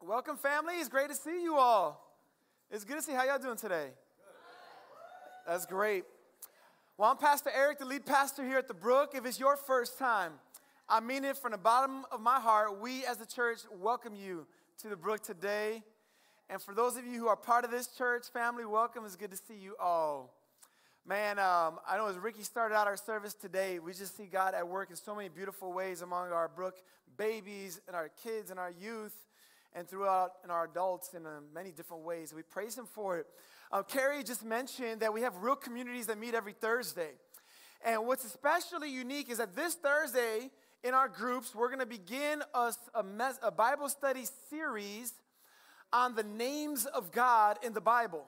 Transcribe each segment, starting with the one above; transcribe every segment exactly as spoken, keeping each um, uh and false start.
Welcome, family. It's great to see you all. It's good to see how y'all doing today. That's great. Well, I'm Pastor Eric, the lead pastor here at the Brook. If it's your first time, I mean it from the bottom of my heart. We as a church welcome you to the Brook today. And for those of you who are part of this church family, welcome. It's good to see you all. Man, um, I know as Ricky started out our service today, we just see God at work in so many beautiful ways among our Brook babies and our kids and our youth and throughout in our adults in uh, many different ways. We praise him for it. Uh, Carrie just mentioned that we have real communities that meet every Thursday. And what's especially unique is that this Thursday in our groups, we're going to begin a, a, mes- a Bible study series on the names of God in the Bible.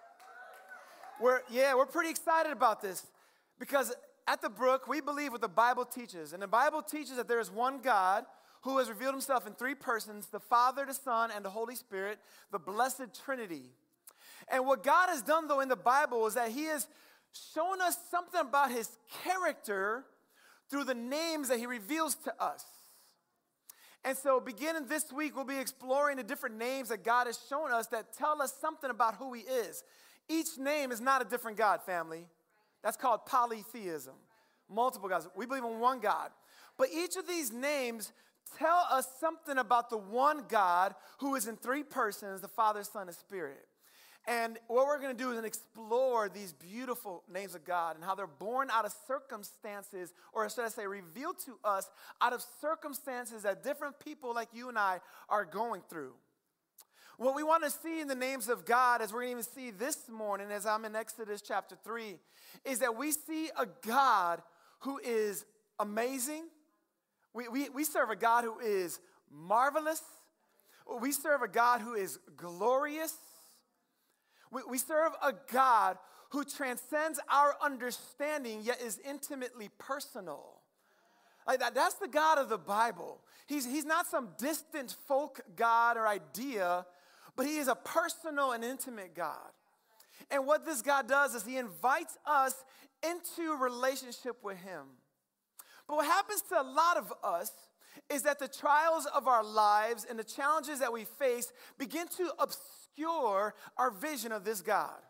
We're, yeah, we're pretty excited about this because at the Brook, we believe what the Bible teaches. And the Bible teaches that there is one God who has revealed himself in three persons, the Father, the Son, and the Holy Spirit, the Blessed Trinity. And what God has done, though, in the Bible is that he has shown us something about his character through the names that he reveals to us. And so beginning this week, we'll be exploring the different names that God has shown us that tell us something about who he is. Each name is not a different God, family. That's called polytheism. Multiple gods. We believe in one God. But each of these names tell us something about the one God who is in three persons, the Father, Son, and Spirit. And what we're going to do is explore these beautiful names of God and how they're born out of circumstances, or should I say revealed to us out of circumstances that different people like you and I are going through. What we want to see in the names of God, as we're going to even see this morning as I'm in Exodus chapter three, is that we see a God who is amazing. We, we, we serve a God who is marvelous. We serve a God who is glorious. We, we serve a God who transcends our understanding, yet is intimately personal. Like that, that's the God of the Bible. He's, he's not some distant folk God or idea, but he is a personal and intimate God. And what this God does is he invites us into a relationship with him. But what happens to a lot of us is that the trials of our lives and the challenges that we face begin to obscure our vision of this God.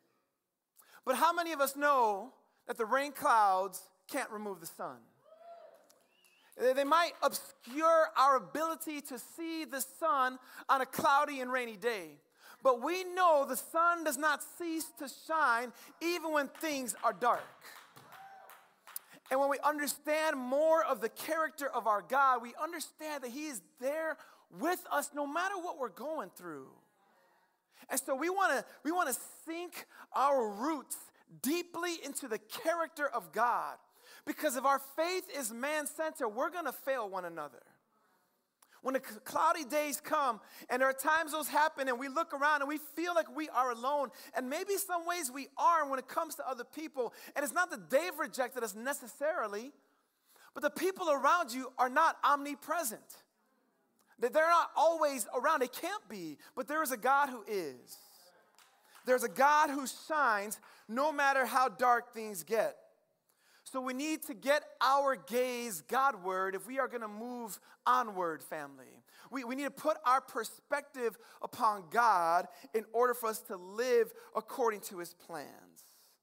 But how many of us know that the rain clouds can't remove the sun? They might obscure our ability to see the sun on a cloudy and rainy day. But we know the sun does not cease to shine even when things are dark. And when we understand more of the character of our God, we understand that he is there with us no matter what we're going through. And so we want to we want to sink our roots deeply into the character of God. Because if our faith is man-centered, we're going to fail one another. When the cloudy days come, and there are times those happen, and we look around and we feel like we are alone, and maybe some ways we are when it comes to other people, and it's not that they've rejected us necessarily, but the people around you are not omnipresent. They're not always around. They can't be, but there is a God who is. There's a God who shines no matter how dark things get. So we need to get our gaze Godward if we are going to move onward, family. We, we need to put our perspective upon God in order for us to live according to his plans.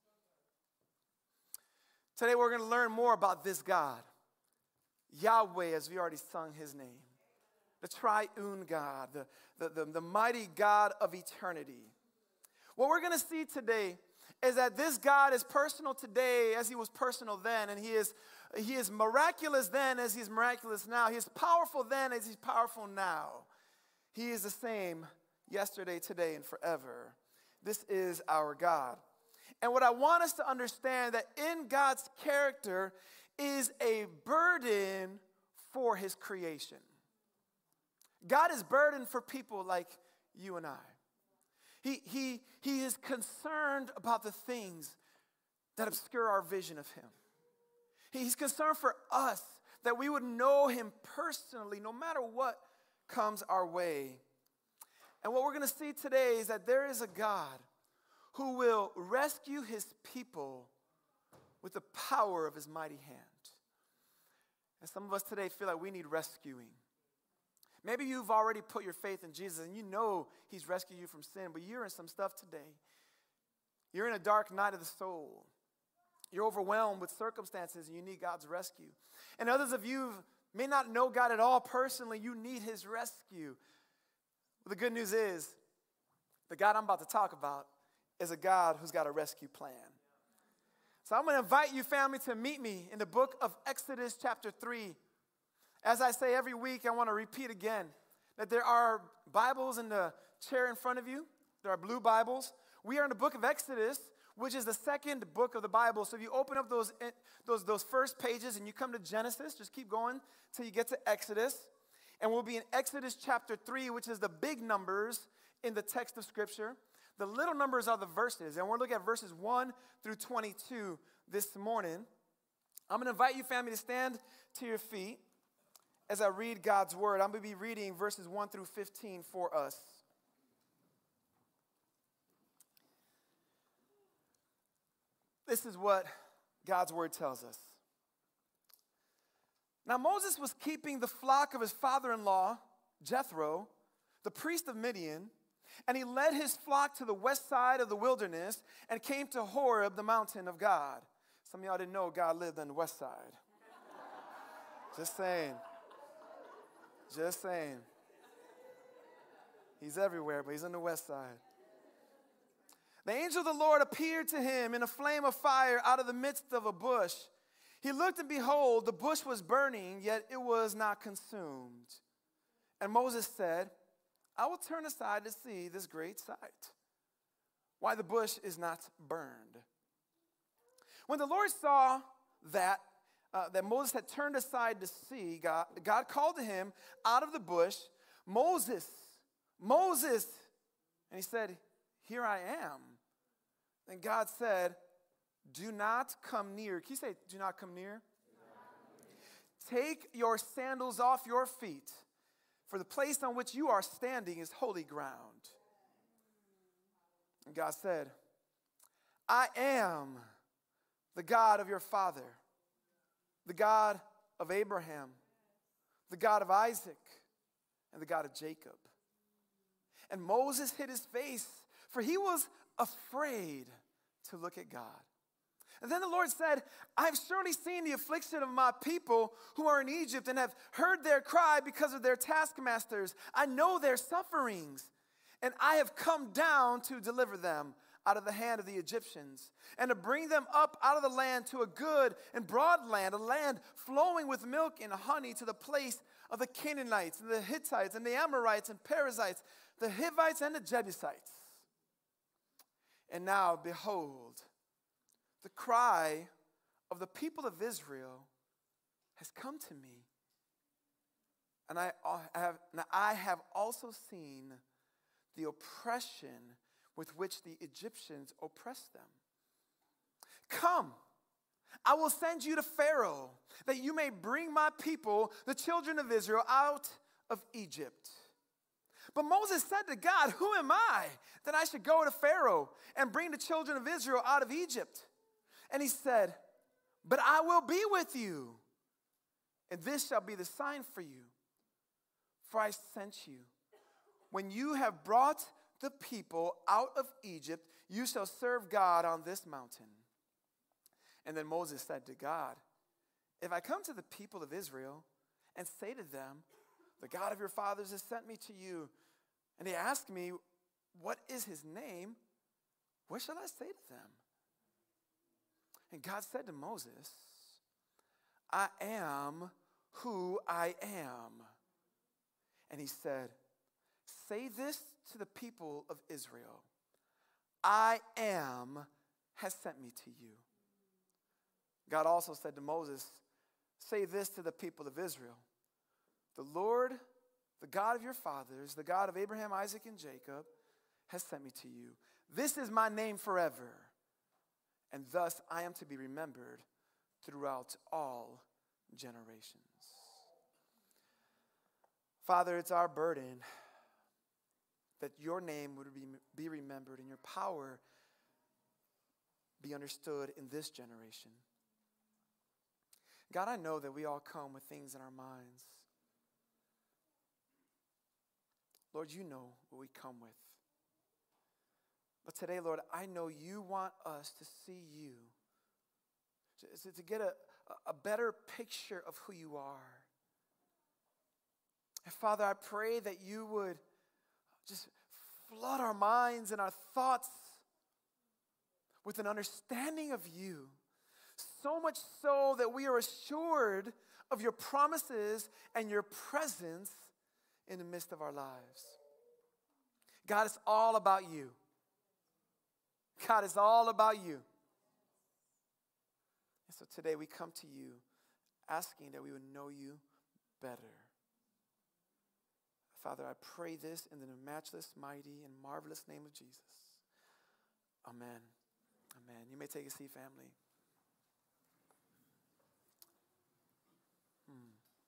Today we're going to learn more about this God, Yahweh, as we already sung his name. The triune God, the, the, the, the mighty God of eternity. What we're going to see today is that this God is personal today as he was personal then, and he is, he is miraculous then as he's miraculous now. He is powerful then as he's powerful now. He is the same yesterday, today, and forever. This is our God. And what I want us to understand that in God's character is a burden for his creation. God is burdened for people like you and I. He, he, he is concerned about the things that obscure our vision of him. He's concerned for us that we would know him personally no matter what comes our way. And what we're going to see today is that there is a God who will rescue his people with the power of his mighty hand. And some of us today feel like we need rescuing. Maybe you've already put your faith in Jesus and you know he's rescued you from sin, but you're in some stuff today. You're in a dark night of the soul. You're overwhelmed with circumstances and you need God's rescue. And others of you may not know God at all personally. You need his rescue. But the good news is, the God I'm about to talk about is a God who's got a rescue plan. So I'm going to invite you, family, to meet me in the book of Exodus chapter three. As I say every week, I want to repeat again that there are Bibles in the chair in front of you. There are blue Bibles. We are in the book of Exodus, which is the second book of the Bible. So if you open up those, those, those first pages and you come to Genesis, just keep going till you get to Exodus. And we'll be in Exodus chapter three, which is the big numbers in the text of Scripture. The little numbers are the verses. And we're looking at verses one through twenty-two this morning. I'm going to invite you, family, to stand to your feet as I read God's word. I'm going to be reading verses one through fifteen for us. This is what God's word tells us. Now Moses was keeping the flock of his father-in-law, Jethro, the priest of Midian, and he led his flock to the west side of the wilderness and came to Horeb, the mountain of God. Some of y'all didn't know God lived on the west side. Just saying. Just saying. He's everywhere, but he's on the west side. The angel of the Lord appeared to him in a flame of fire out of the midst of a bush. He looked, and behold, the bush was burning, yet it was not consumed. And Moses said, I will turn aside to see this great sight, why the bush is not burned. When the Lord saw that, uh, that Moses had turned aside to see, God, God called to him out of the bush, Moses, Moses. And he said, here I am. And God said, do not come near. Can you say, do not come near? Take your sandals off your feet, for the place on which you are standing is holy ground. And God said, I am the God of your father, the God of Abraham, the God of Isaac, and the God of Jacob. And Moses hid his face, for he was afraid to look at God. And then the Lord said, I have surely seen the affliction of my people who are in Egypt and have heard their cry because of their taskmasters. I know their sufferings, and I have come down to deliver them out of the hand of the Egyptians and to bring them up out of the land to a good and broad land, a land flowing with milk and honey, to the place of the Canaanites and the Hittites and the Amorites and Perizzites, the Hivites and the Jebusites. And now, behold, the cry of the people of Israel has come to me. And I have, now I have also seen the oppression with which the Egyptians oppress them. Come, I will send you to Pharaoh, that you may bring my people, the children of Israel, out of Egypt. But Moses said to God, who am I that I should go to Pharaoh and bring the children of Israel out of Egypt? And he said, but I will be with you, and this shall be the sign for you, for I sent you. When you have brought the people out of Egypt, you shall serve God on this mountain. And then Moses said to God, if I come to the people of Israel and say to them, the God of your fathers has sent me to you, and they ask me, what is his name? What shall I say to them? And God said to Moses, I am who I am. And he said, say this to the people of Israel, I am has sent me to you. God also said to Moses, say this to the people of Israel, the Lord, the God of your fathers, the God of Abraham, Isaac, and Jacob, has sent me to you. This is my name forever, and thus I am to be remembered throughout all generations. Father, it's our burden that your name would be, be remembered and your power be understood in this generation. God, I know that we all come with things in our minds. Lord, you know what we come with. But today, Lord, I know you want us to see you, to, to get a, a better picture of who you are. And Father, I pray that you would just flood our minds and our thoughts with an understanding of you, so much so that we are assured of your promises and your presence in the midst of our lives. God, it's all about you. God, it's all about you. And so today we come to you asking that we would know you better. Father, I pray this in the matchless, mighty, and marvelous name of Jesus. Amen. Amen. You may take a seat, family. Hmm.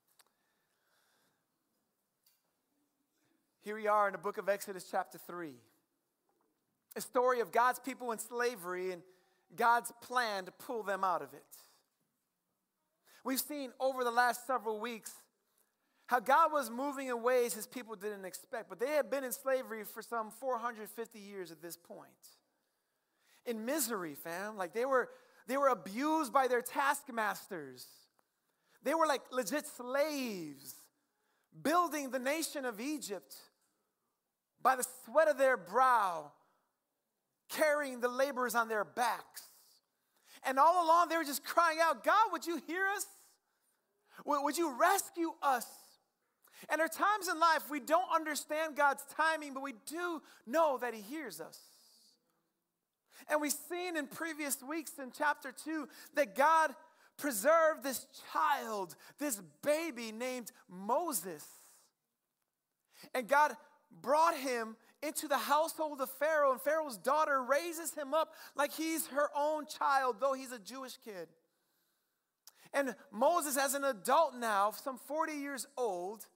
Here we are in the book of Exodus chapter three. A story of God's people in slavery and God's plan to pull them out of it. We've seen over the last several weeks how God was moving in ways his people didn't expect. But they had been in slavery for some four hundred fifty years at this point. In misery, fam. Like they were, they were abused by their taskmasters. They were like legit slaves, building the nation of Egypt by the sweat of their brow, carrying the laborers on their backs. And all along they were just crying out, God, would you hear us? Would you rescue us? And there are times in life we don't understand God's timing, but we do know that he hears us. And we've seen in previous weeks in chapter two that God preserved this child, this baby named Moses. And God brought him into the household of Pharaoh, and Pharaoh's daughter raises him up like he's her own child, though he's a Jewish kid. And Moses, as an adult now, some forty years old,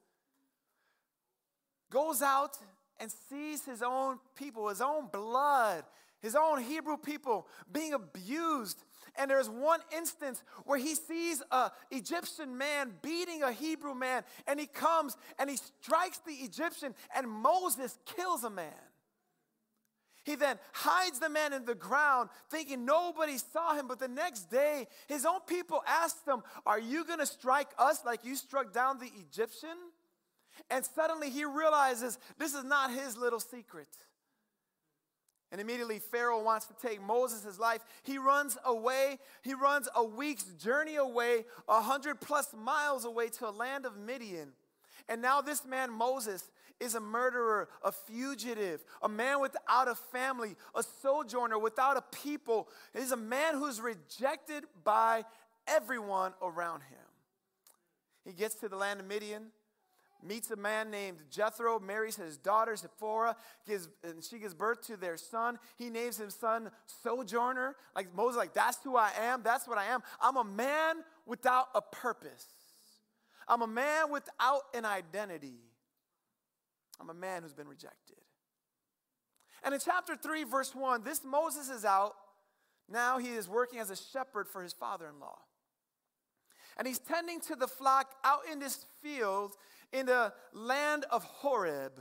goes out and sees his own people, his own blood, his own Hebrew people being abused. And there's one instance where he sees an Egyptian man beating a Hebrew man, and he comes and he strikes the Egyptian, and Moses kills a man. He then hides the man in the ground, thinking nobody saw him. But the next day, his own people asked him, are you going to strike us like you struck down the Egyptian? And suddenly he realizes this is not his little secret. And immediately Pharaoh wants to take Moses' life. He runs away. He runs a week's journey away, a hundred plus miles away to a land of Midian. And now this man Moses is a murderer, a fugitive, a man without a family, a sojourner without a people. He's a man who's rejected by everyone around him. He gets to the land of Midian, meets a man named Jethro, marries his daughter Zipporah, gives, and she gives birth to their son. He names his son Sojourner. Like Moses, like, that's who I am. That's what I am. I'm a man without a purpose. I'm a man without an identity. I'm a man who's been rejected. And in chapter three, verse one, this Moses is out. Now he is working as a shepherd for his father-in-law. And he's tending to the flock out in this field in the land of Horeb.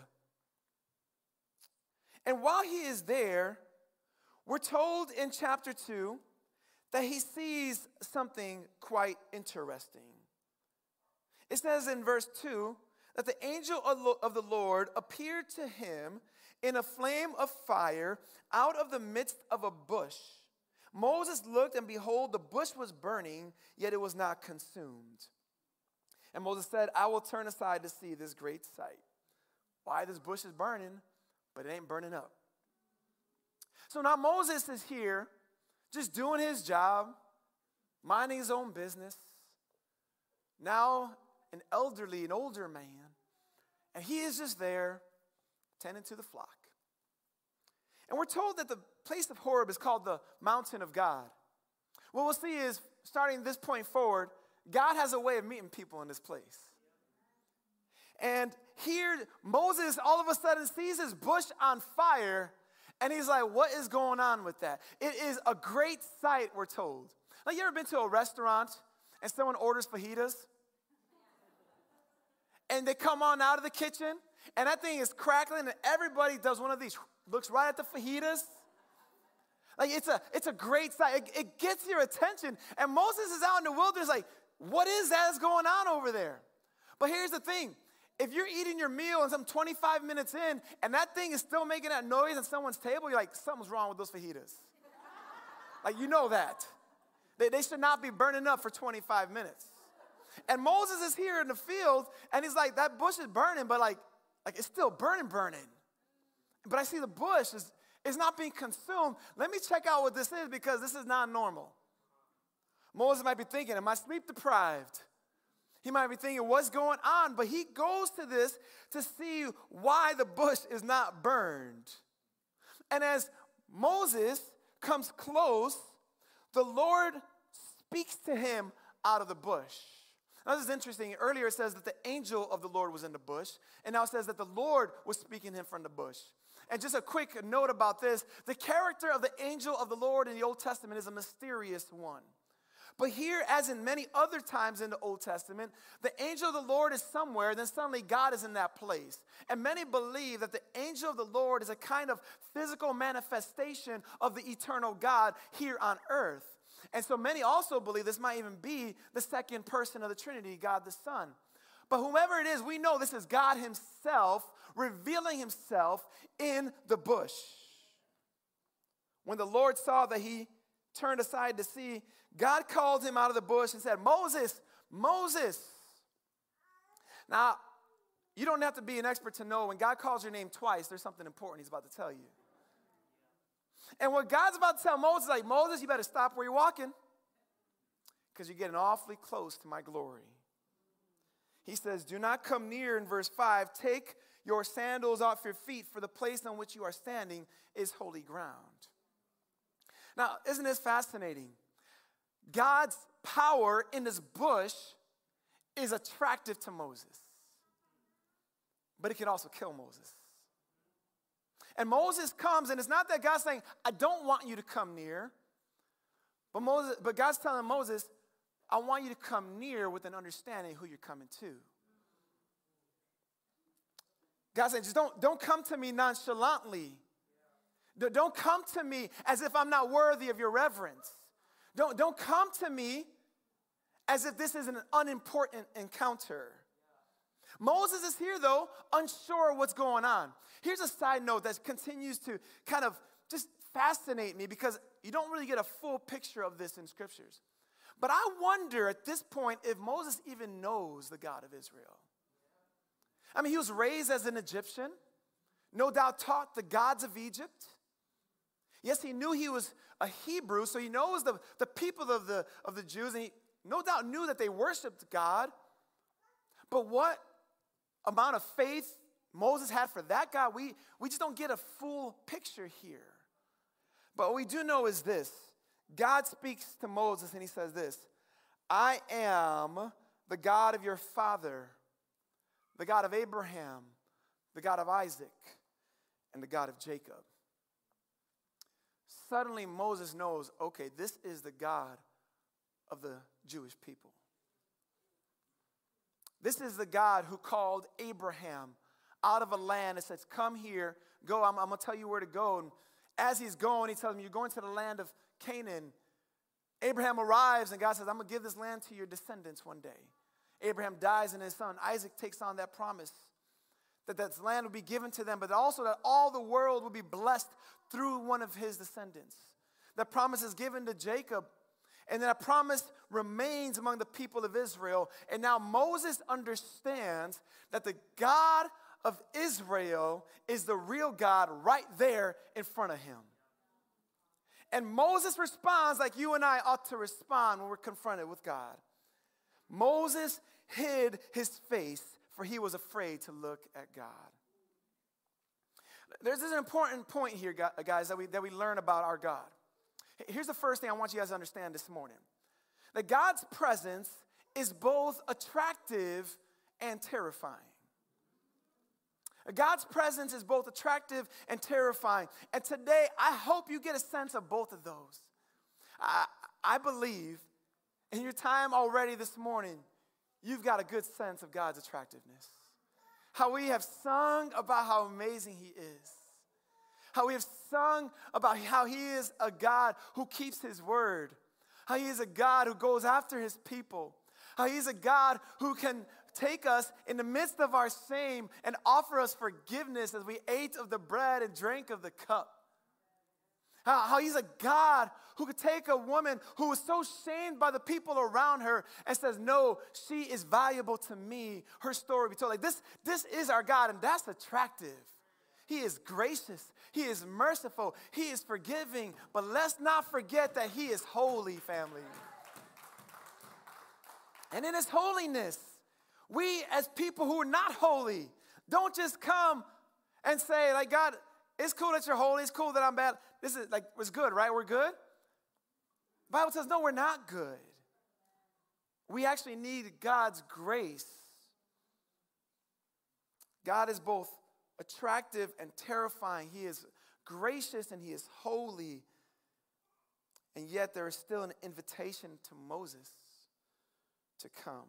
And while he is there, we're told in chapter two that he sees something quite interesting. It says in verse two that the angel of the Lord appeared to him in a flame of fire out of the midst of a bush. Moses looked, and behold, the bush was burning, yet it was not consumed. And Moses said, I will turn aside to see this great sight. Why? This bush is burning, but it ain't burning up. So now Moses is here, just doing his job, minding his own business. Now an elderly, an older man, and he is just there tending to the flock. And we're told that the place of Horeb is called the mountain of God. What we'll see is, starting this point forward, God has a way of meeting people in this place. And here, Moses all of a sudden sees his bush on fire, and he's like, what is going on with that? It is a great sight, we're told. Like, you ever been to a restaurant, and someone orders fajitas? And they come on out of the kitchen, and that thing is crackling, and everybody does one of these, looks right at the fajitas. Like, it's a, it's a great sight. It, it gets your attention. And Moses is out in the wilderness like, what is that that's going on over there? But here's the thing. If you're eating your meal and some twenty-five minutes in, and that thing is still making that noise on someone's table, you're like, something's wrong with those fajitas. Like, you know that. They, they should not be burning up for twenty-five minutes. And Moses is here in the field, and he's like, that bush is burning, but like, like it's still burning, burning. But I see the bush is, is not being consumed. Let me check out what this is, because this is not normal. Moses might be thinking, am I sleep deprived? He might be thinking, what's going on? But he goes to this to see why the bush is not burned. And as Moses comes close, the Lord speaks to him out of the bush. Now, this is interesting. Earlier it says that the angel of the Lord was in the bush, and now it says that the Lord was speaking to him from the bush. And just a quick note about this, the character of the angel of the Lord in the Old Testament is a mysterious one. But here, as in many other times in the Old Testament, the angel of the Lord is somewhere, then suddenly God is in that place. And many believe that the angel of the Lord is a kind of physical manifestation of the eternal God here on earth. And so many also believe this might even be the second person of the Trinity, God the Son. But whomever it is, we know this is God himself revealing himself in the bush. When the Lord saw that he turned aside to see, God called him out of the bush and said, Moses, Moses. Now, you don't have to be an expert to know when God calls your name twice, there's something important he's about to tell you. And what God's about to tell Moses, like, Moses, you better stop where you're walking, because you're getting awfully close to my glory. He says, do not come near, in verse five, take your sandals off your feet, for the place on which you are standing is holy ground. Now, isn't this fascinating? God's power in this bush is attractive to Moses, but it can also kill Moses. And Moses comes, and it's not that God's saying, I don't want you to come near, but Moses, but God's telling Moses, I want you to come near with an understanding who you're coming to. God's saying, just don't, don't come to me nonchalantly. Don't come to me as if I'm not worthy of your reverence. Don't, don't come to me as if this is an unimportant encounter. Moses is here, though, unsure what's going on. Here's a side note that continues to kind of just fascinate me, because you don't really get a full picture of this in scriptures. But I wonder at this point if Moses even knows the God of Israel. I mean, he was raised as an Egyptian, no doubt taught the gods of Egypt. Yes, he knew he was a Hebrew, so he knows the, the people of the, of the Jews, and he no doubt knew that they worshiped God. But what amount of faith Moses had for that God, we, we just don't get a full picture here. But what we do know is this. God speaks to Moses, and he says this, I am the God of your father, the God of Abraham, the God of Isaac, and the God of Jacob. Suddenly Moses knows, okay, this is the God of the Jewish people. This is the God who called Abraham out of a land and says, come here, go, I'm, I'm going to tell you where to go. And as he's going, he tells him, you're going to the land of Canaan. Abraham arrives, and God says, I'm going to give this land to your descendants one day. Abraham dies, and his son Isaac takes on that promise that that land will be given to them, but also that all the world will be blessed through one of his descendants. That promise is given to Jacob, and that promise remains among the people of Israel. And now Moses understands that the God of Israel is the real God right there in front of him. And Moses responds like you and I ought to respond when we're confronted with God. Moses hid his face, for he was afraid to look at God. There's this important point here, guys, that we, that we learn about our God. Here's the first thing I want you guys to understand this morning. That God's presence is both attractive and terrifying. God's presence is both attractive and terrifying. And today, I hope you get a sense of both of those. I, I believe in your time already this morning, you've got a good sense of God's attractiveness. How we have sung about how amazing he is. How we have sung about how he is a God who keeps his word. How he is a God who goes after his people. How he is a God who can take us in the midst of our shame and offer us forgiveness as we ate of the bread and drank of the cup. How, how he's a God who could take a woman who was so shamed by the people around her and says, no, she is valuable to me. Her story will be told. Like this, this is our God, and that's attractive. He is gracious. He is merciful. He is forgiving. But let's not forget that he is holy, family. And in his holiness, we as people who are not holy, don't just come and say, like, God, it's cool that you're holy. It's cool that I'm bad. This is like, it's good, right? We're good. The Bible says, no, we're not good. We actually need God's grace. God is both attractive and terrifying. He is gracious and he is holy. And yet there is still an invitation to Moses to come.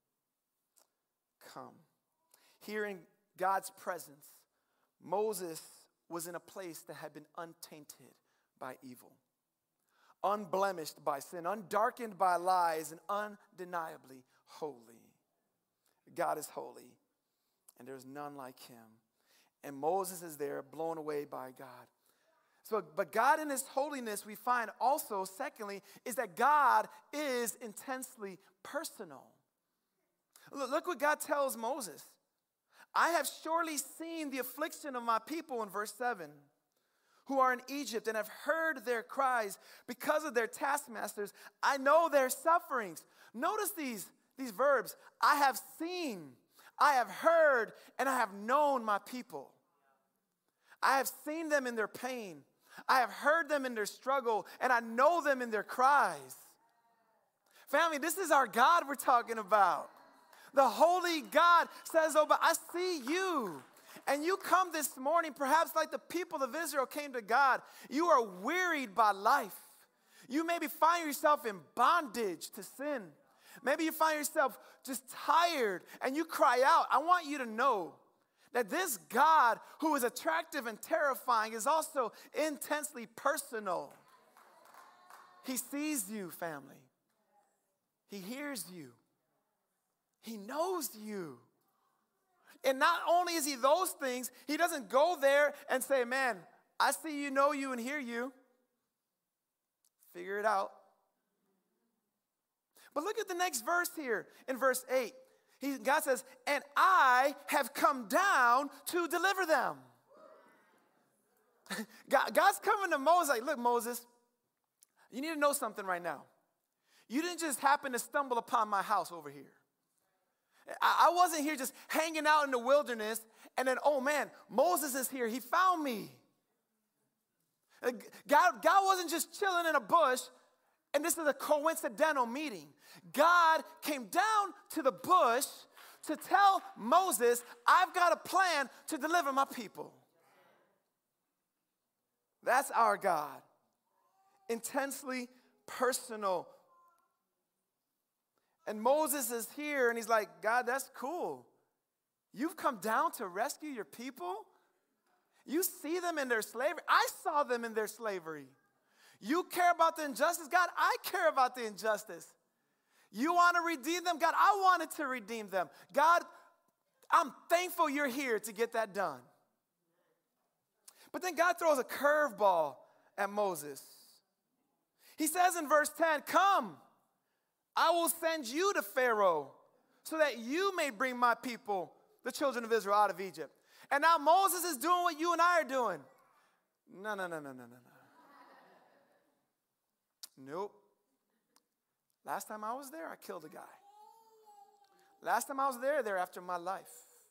Come. Here in God's presence, Moses was in a place that had been untainted by evil, unblemished by sin, undarkened by lies, and undeniably holy. God is holy, and there's none like him. And Moses is there, blown away by God. So, but God in his holiness, we find also, secondly, is that God is intensely personal. Look, look what God tells Moses. I have surely seen the affliction of my people, in verse seven, who are in Egypt, and have heard their cries because of their taskmasters. I know their sufferings. Notice these, these verbs. I have seen, I have heard, and I have known my people. I have seen them in their pain. I have heard them in their struggle, and I know them in their cries. Family, this is our God we're talking about. The holy God says, oh, but I see you. And you come this morning, perhaps like the people of Israel came to God. You are wearied by life. You maybe find yourself in bondage to sin. Maybe you find yourself just tired, and you cry out. I want you to know that this God who is attractive and terrifying is also intensely personal. He sees you, family. He hears you. He knows you. And not only is he those things, he doesn't go there and say, man, I see you, know you, and hear you. Figure it out. But look at the next verse here in verse eight. He, God says, and I have come down to deliver them. God, God's coming to Moses like, look, Moses, you need to know something right now. You didn't just happen to stumble upon my house over here. I, I wasn't here just hanging out in the wilderness and then, oh man, Moses is here. He found me. God, God wasn't just chilling in a bush and this is a coincidental meeting. God came down to the bush to tell Moses, I've got a plan to deliver my people. That's our God. Intensely personal. And Moses is here and he's like, God, that's cool. You've come down to rescue your people? You see them in their slavery. I saw them in their slavery. You care about the injustice? God, I care about the injustice. You want to redeem them? God, I wanted to redeem them. God, I'm thankful you're here to get that done. But then God throws a curveball at Moses. He says in verse ten, come, I will send you to Pharaoh so that you may bring my people, the children of Israel, out of Egypt. And now Moses is doing what you and I are doing. No, no, no, no, no, no, no. Nope. Last time I was there, I killed a guy. Last time I was there, they're after my life.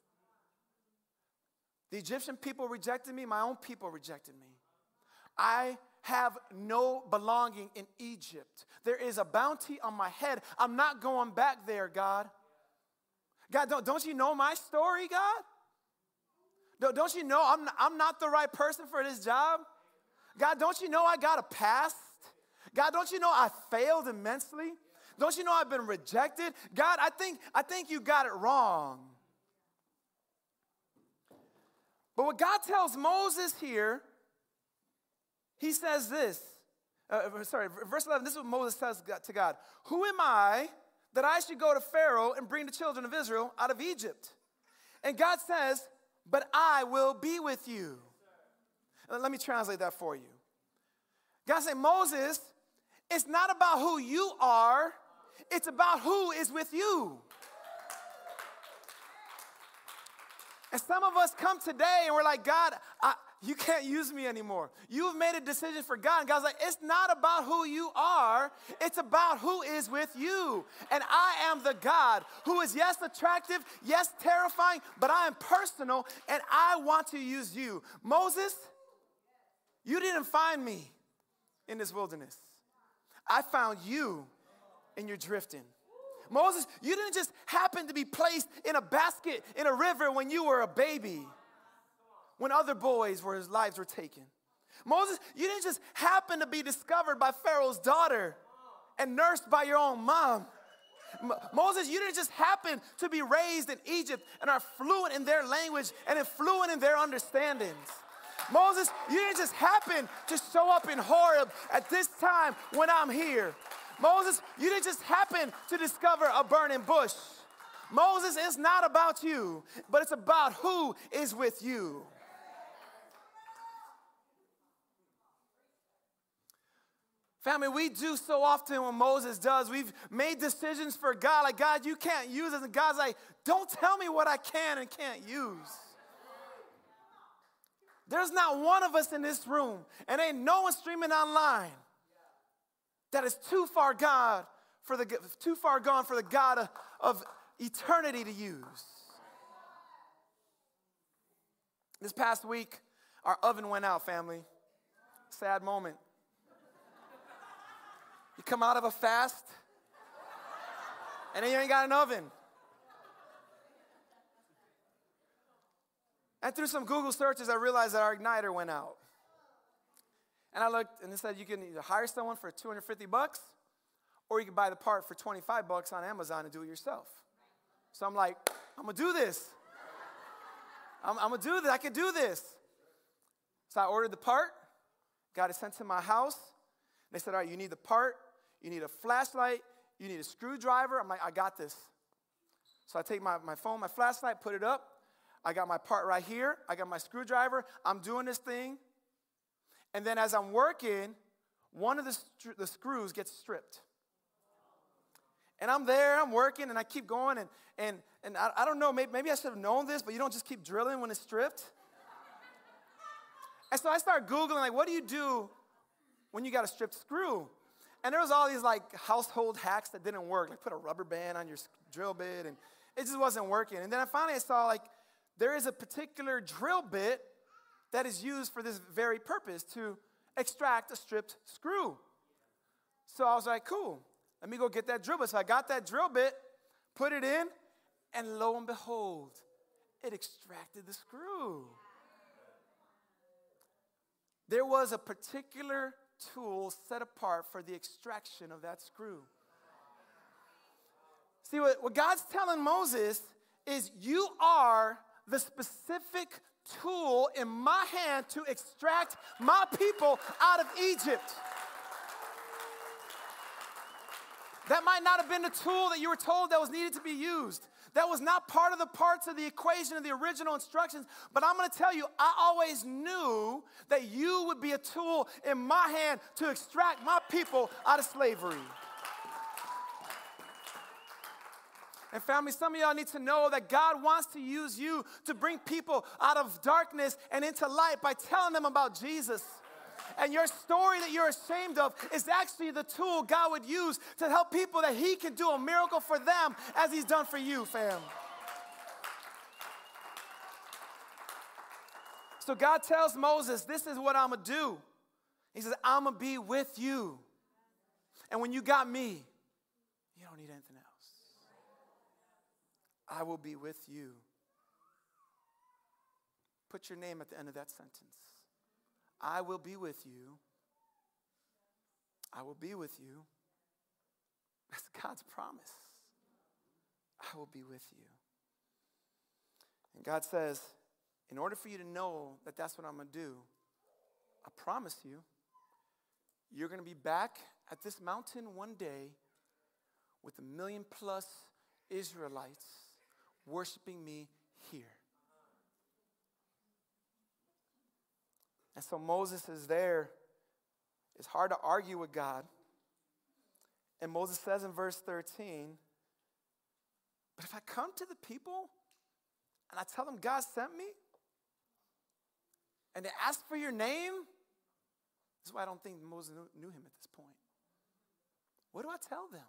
The Egyptian people rejected me. My own people rejected me. I have no belonging in Egypt. There is a bounty on my head. I'm not going back there, God. God, don't, don't you know my story, God? Don't, don't you know I'm, I'm not the right person for this job? God, don't you know I got a past? God, don't you know I failed immensely? Don't you know I've been rejected? God, I think, I think you got it wrong. But what God tells Moses here, he says this. Uh, sorry, verse eleven, this is what Moses says to God. Who am I that I should go to Pharaoh and bring the children of Israel out of Egypt? And God says, but I will be with you. Let me translate that for you. God said, Moses, it's not about who you are, it's about who is with you. And some of us come today and we're like, God, I, you can't use me anymore. You've made a decision for God. And God's like, it's not about who you are. It's about who is with you. And I am the God who is, yes, attractive, yes, terrifying, but I am personal, and I want to use you. Moses, you didn't find me in this wilderness. I found you in your drifting. Moses, you didn't just happen to be placed in a basket in a river when you were a baby, when other boys were, his lives were taken. Moses, you didn't just happen to be discovered by Pharaoh's daughter and nursed by your own mom. M- Moses, you didn't just happen to be raised in Egypt and are fluent in their language and fluent in their understandings. Moses, you didn't just happen to show up in Horeb at this time when I'm here. Moses, you didn't just happen to discover a burning bush. Moses, it's not about you, but it's about who is with you. Family, we do so often what Moses does. We've made decisions for God, like, God, you can't use us. And God's like, don't tell me what I can and can't use. There's not one of us in this room, and ain't no one streaming online, that is too far God for the too far gone for the God of, of eternity to use. This past week, our oven went out, family. Sad moment. You come out of a fast, and then you ain't got an oven. And through some Google searches, I realized that our igniter went out. And I looked, and it said you can either hire someone for two hundred fifty bucks, or you can buy the part for twenty-five bucks on Amazon and do it yourself. So I'm like, I'm going to do this. I'm, I'm going to do this. I can do this. So I ordered the part, got it sent to my house. They said, all right, you need the part, you need a flashlight, you need a screwdriver. I'm like, I got this. So I take my, my phone, my flashlight, put it up. I got my part right here. I got my screwdriver. I'm doing this thing. And then as I'm working, one of the, str- the screws gets stripped. And I'm there, I'm working, and I keep going. And, and, and I, I don't know, maybe, maybe I should have known this, but you don't just keep drilling when it's stripped. And so I start Googling, like, what do you do when you got a stripped screw? And there was all these, like, household hacks that didn't work. Like, put a rubber band on your drill bit, and it just wasn't working. And then I finally saw, like, there is a particular drill bit that is used for this very purpose, to extract a stripped screw. So I was like, cool, let me go get that drill bit. So I got that drill bit, put it in, and lo and behold, it extracted the screw. There was a particular tool set apart for the extraction of that screw. See, what, what God's telling Moses is, you are the specific tool in my hand to extract my people out of Egypt. That might not have been the tool that you were told that was needed to be used. That was not part of the parts of the equation of the original instructions. But I'm going to tell you, I always knew that you would be a tool in my hand to extract my people out of slavery. And family, some of y'all need to know that God wants to use you to bring people out of darkness and into light by telling them about Jesus. And your story that you're ashamed of is actually the tool God would use to help people that he can do a miracle for them as he's done for you, fam. So God tells Moses, this is what I'm going to do. He says, I'm going to be with you. And when you got me, you don't need anything else. I will be with you. Put your name at the end of that sentence. I will be with you. I will be with you. That's God's promise. I will be with you. And God says in order for you to know that that's what I'm going to do, I promise you, you're going to be back at this mountain one day with a million plus Israelites worshiping me here. And so Moses is there. It's hard to argue with God. And Moses says in verse thirteen, but if I come to the people and I tell them God sent me, and they ask for your name, this is why I don't think Moses knew, knew him at this point. What do I tell them?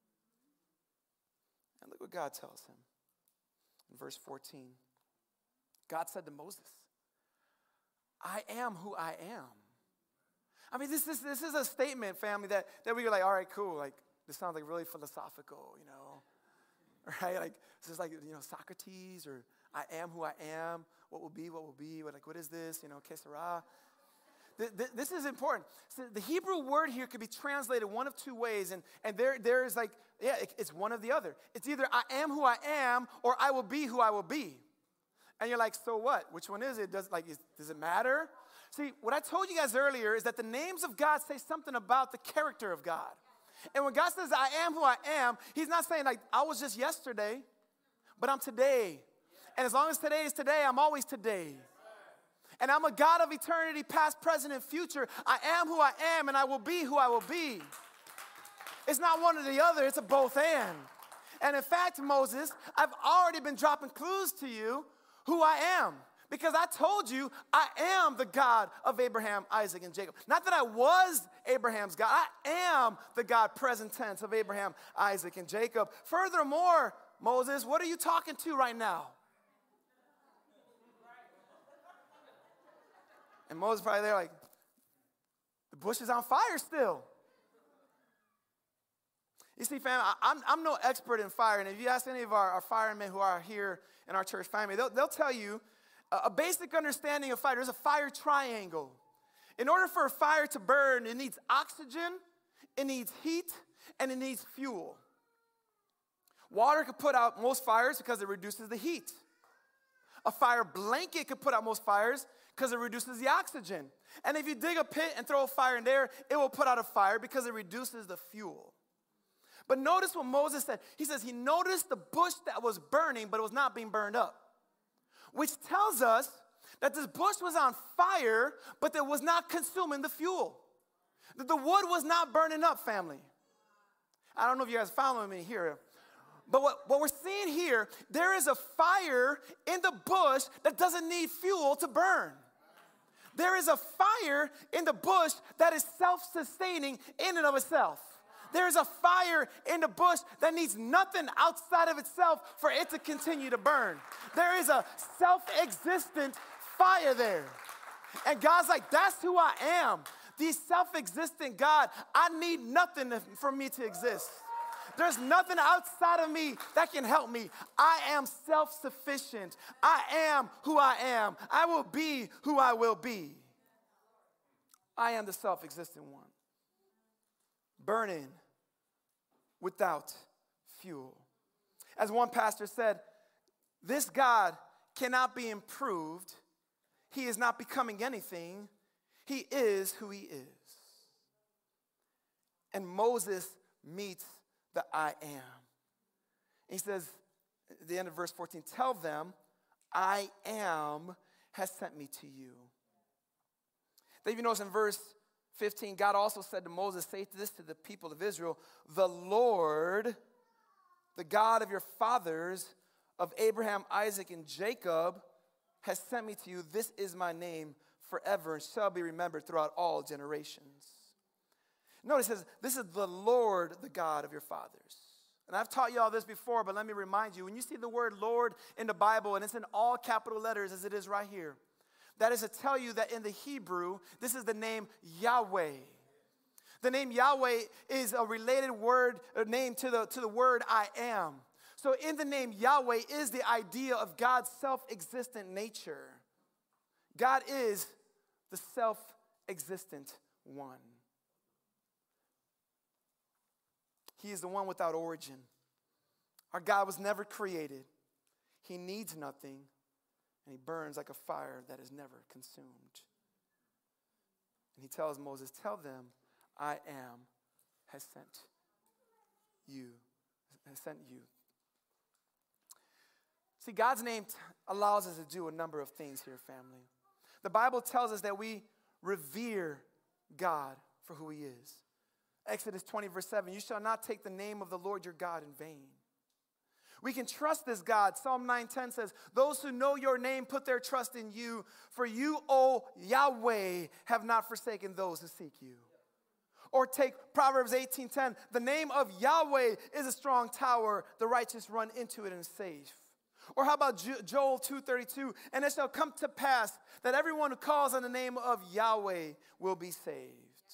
And look what God tells him. In verse fourteen, God said to Moses, I am who I am. I mean, this is this is a statement, family, that, that we were like, all right, cool. Like, this sounds like really philosophical, you know. Right? Like, this is like, you know, Socrates, or I am who I am. What will be, what will be. What, like, what is this? You know, que sera. This is important. So the Hebrew word here could be translated one of two ways, and, and there, there is like, yeah, it's one of the other. It's either I am who I am, or I will be who I will be. And you're like, so what? Which one is it? Does, like, is, does it matter? See, what I told you guys earlier is that the names of God say something about the character of God. And when God says, I am who I am, he's not saying, like, I was just yesterday, but I'm today. And as long as today is today, I'm always today. And I'm a God of eternity, past, present, and future. I am who I am, and I will be who I will be. It's not one or the other. It's a both and. And in fact, Moses, I've already been dropping clues to you who I am. Because I told you I am the God of Abraham, Isaac, and Jacob. Not that I was Abraham's God. I am the God, present tense, of Abraham, Isaac, and Jacob. Furthermore, Moses, what are you talking to right now? And Moses probably there like, the bush is on fire still. You see, fam, I, I'm, I'm no expert in fire. And if you ask any of our, our firemen who are here in our church family, they'll, they'll tell you a, a basic understanding of fire. There's a fire triangle. In order for a fire to burn, it needs oxygen, it needs heat, and it needs fuel. Water could put out most fires because it reduces the heat. A fire blanket could put out most fires because it reduces the oxygen. And if you dig a pit and throw a fire in there, it will put out a fire because it reduces the fuel. But notice what Moses said. He says he noticed the bush that was burning, but it was not being burned up. Which tells us that this bush was on fire, but it was not consuming the fuel. That the wood was not burning up, family. I don't know if you guys are following me here. But what, what we're seeing here, there is a fire in the bush that doesn't need fuel to burn. There is a fire in the bush that is self-sustaining in and of itself. There's a fire in the bush that needs nothing outside of itself for it to continue to burn. There is a self-existent fire there. And God's like, that's who I am. The self-existent God, I need nothing for me to exist. There's nothing outside of me that can help me. I am self-sufficient. I am who I am. I will be who I will be. I am the self-existent one. Burning without fuel. As one pastor said, this God cannot be improved. He is not becoming anything. He is who he is. And Moses meets the I am. He says at the end of verse fourteen, tell them, I am has sent me to you. Then you notice in verse fifteen, God also said to Moses, say this to the people of Israel, the Lord, the God of your fathers, of Abraham, Isaac, and Jacob, has sent me to you. This is my name forever and shall be remembered throughout all generations. Notice it says, this is the Lord, the God of your fathers. And I've taught you all this before, but let me remind you, when you see the word Lord in the Bible, and it's in all capital letters as it is right here, that is to tell you that in the Hebrew, this is the name Yahweh. The name Yahweh is a related word, a name to the, to the word I am. So in the name Yahweh is the idea of God's self-existent nature. God is the self-existent one. He is the one without origin. Our God was never created. He needs nothing, and he burns like a fire that is never consumed. And he tells Moses, tell them, I am has sent you, has sent you. See, God's name t- allows us to do a number of things here, family. The Bible tells us that we revere God for who he is. Exodus twenty, verse seven, you shall not take the name of the Lord your God in vain. We can trust this God. Psalm nine ten says, those who know your name put their trust in you, for you, O Yahweh, have not forsaken those who seek you. Or take Proverbs eighteen ten, the name of Yahweh is a strong tower, the righteous run into it and is safe. Or how about Joel two thirty-two, and it shall come to pass that everyone who calls on the name of Yahweh will be saved.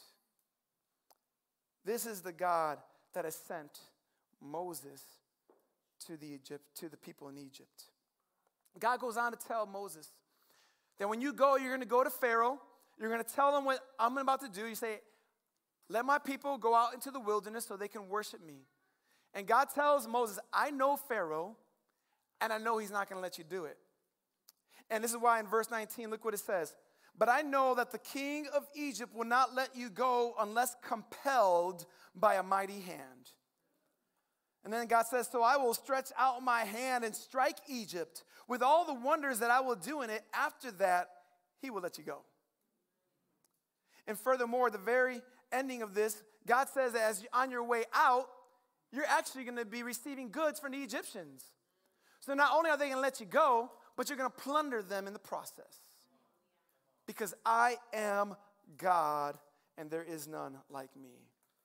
This is the God that has sent Moses to the Egypt, to the people in Egypt. God goes on to tell Moses that when you go, you're going to go to Pharaoh. You're going to tell him what I'm about to do. You say, let my people go out into the wilderness so they can worship me. And God tells Moses, I know Pharaoh, and I know he's not going to let you do it. And this is why in verse nineteen, look what it says. But I know that the king of Egypt will not let you go unless compelled by a mighty hand. And then God says, so I will stretch out my hand and strike Egypt with all the wonders that I will do in it. After that, he will let you go. And furthermore, the very ending of this, God says that as you're on your way out, you're actually going to be receiving goods from the Egyptians. So not only are they going to let you go, but you're going to plunder them in the process. Because I am God, and there is none like me.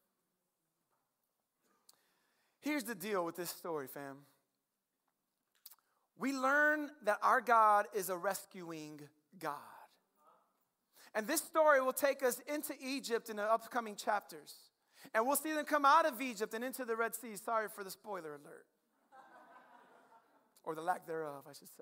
Here's the deal with this story, fam. We learn that our God is a rescuing God. And this story will take us into Egypt in the upcoming chapters. And we'll see them come out of Egypt and into the Red Sea. Sorry for the spoiler alert. Or the lack thereof, I should say.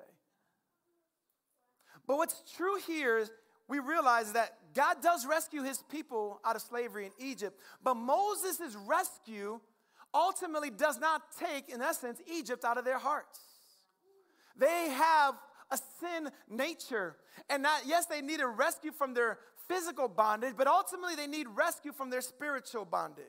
But what's true here is we realize that God does rescue his people out of slavery in Egypt. But Moses' rescue ultimately does not take, in essence, Egypt out of their hearts. They have a sin nature. And not, yes, they need a rescue from their physical bondage, but ultimately they need rescue from their spiritual bondage.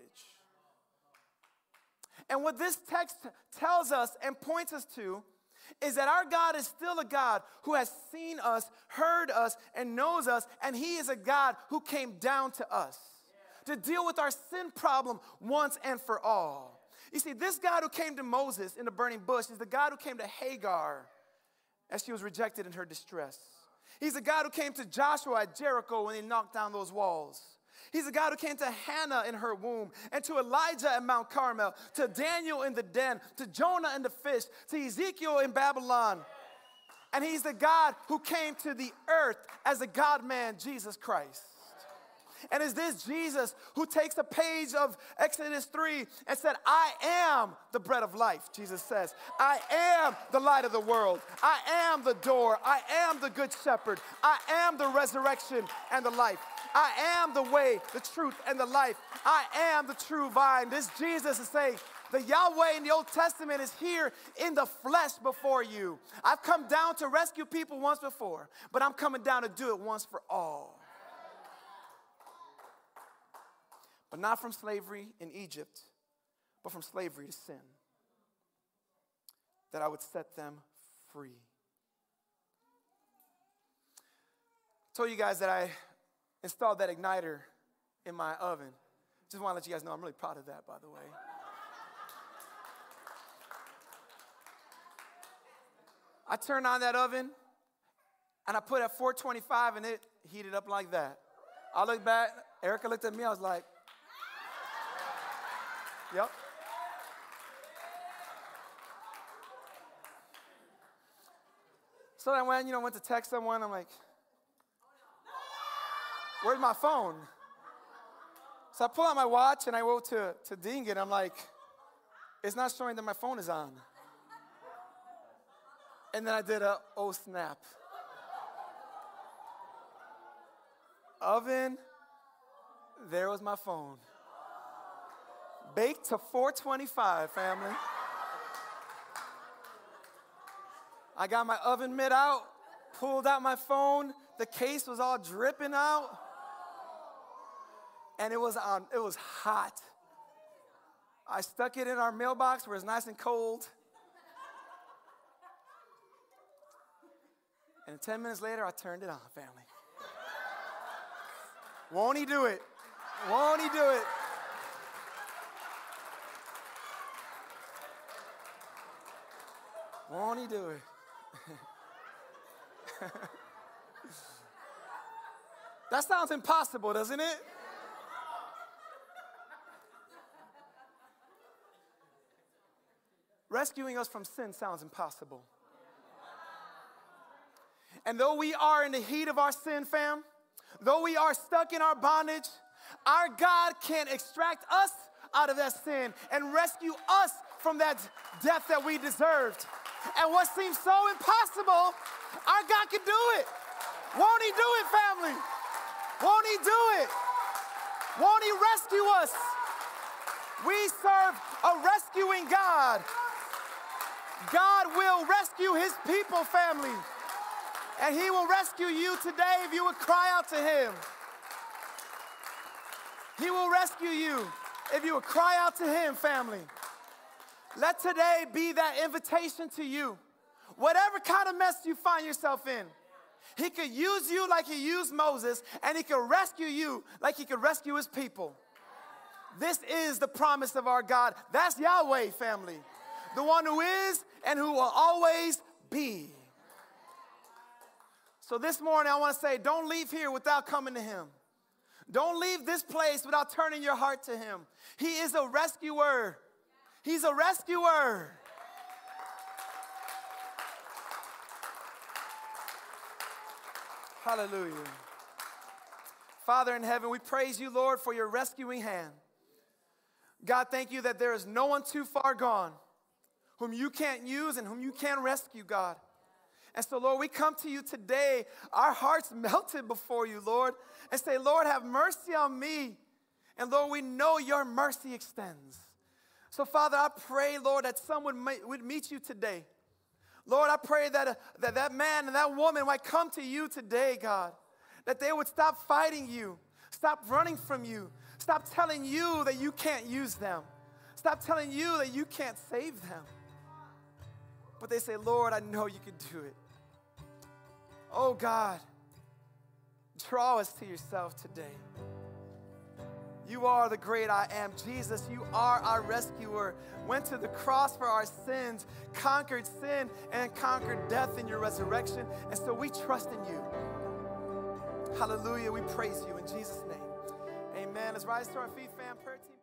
And what this text tells us and points us to is that our God is still a God who has seen us, heard us, and knows us, and he is a God who came down to us to deal with our sin problem once and for all. You see, this God who came to Moses in the burning bush is the God who came to Hagar as she was rejected in her distress. He's the God who came to Joshua at Jericho when he knocked down those walls. He's the God who came to Hannah in her womb, and to Elijah at Mount Carmel, to Daniel in the den, to Jonah in the fish, to Ezekiel in Babylon. And he's the God who came to the earth as the God-man, Jesus Christ. And is this Jesus who takes a page of Exodus three and said, I am the bread of life, Jesus says. I am the light of the world. I am the door. I am the good shepherd. I am the resurrection and the life. I am the way, the truth, and the life. I am the true vine. This Jesus is saying, the Yahweh in the Old Testament is here in the flesh before you. I've come down to rescue people once before, but I'm coming down to do it once for all. But not from slavery in Egypt, but from slavery to sin. That I would set them free. I told you guys that I installed that igniter in my oven. Just want to let you guys know I'm really proud of that, by the way. I turned on that oven, and I put it at four twenty-five, and it heated up like that. I looked back, Erica looked at me, I was like, yep. So I went, you know, went to text someone, I'm like, where's my phone? So I pull out my watch and I go to, to ding it. I'm like, it's not showing that my phone is on. And then I did a, oh snap. Oven, there was my phone. Baked to four twenty-five, family. I got my oven mitt out, Pulled out my phone. The case was all dripping out. And it was on, it was hot. I stuck it in our mailbox where it's nice and cold. And ten minutes later, I turned it on, family. Won't he do it? Won't he do it? Won't he do it? That sounds impossible, doesn't it? Rescuing us from sin sounds impossible. And though we are in the heat of our sin, fam, though we are stuck in our bondage, our God can extract us out of that sin and rescue us from that death that we deserved. And what seems so impossible, our God can do it. Won't he do it, family? Won't he do it? Won't he rescue us? We serve a rescuing God. God will rescue his people, family. And he will rescue you today if you would cry out to him. He will rescue you if you would cry out to him, family. Let today be that invitation to you. Whatever kind of mess you find yourself in, he could use you like he used Moses, and he could rescue you like he could rescue his people. This is the promise of our God. That's Yahweh, family. The one who is and who will always be. So this morning I want to say, don't leave here without coming to him. Don't leave this place without turning your heart to him. He is a rescuer. He's a rescuer. Hallelujah. Father in heaven, we praise you, Lord, for your rescuing hand. God, thank you that there is no one too far gone whom you can't use and whom you can't rescue, God. And so, Lord, we come to you today, our hearts melted before you, Lord, and say, Lord, have mercy on me. And, Lord, we know your mercy extends. So, Father, I pray, Lord, that someone would meet you today. Lord, I pray that, uh, that that man and that woman might come to you today, God, that they would stop fighting you, stop running from you, stop telling you that you can't use them, stop telling you that you can't save them. But they say, Lord, I know you can do it. Oh, God, draw us to yourself today. You are the great I am. Jesus, you are our rescuer. Went to the cross for our sins, conquered sin, and conquered death in your resurrection. And so we trust in you. Hallelujah. We praise you in Jesus' name. Amen. Let's rise to our feet, fam. Prayer team.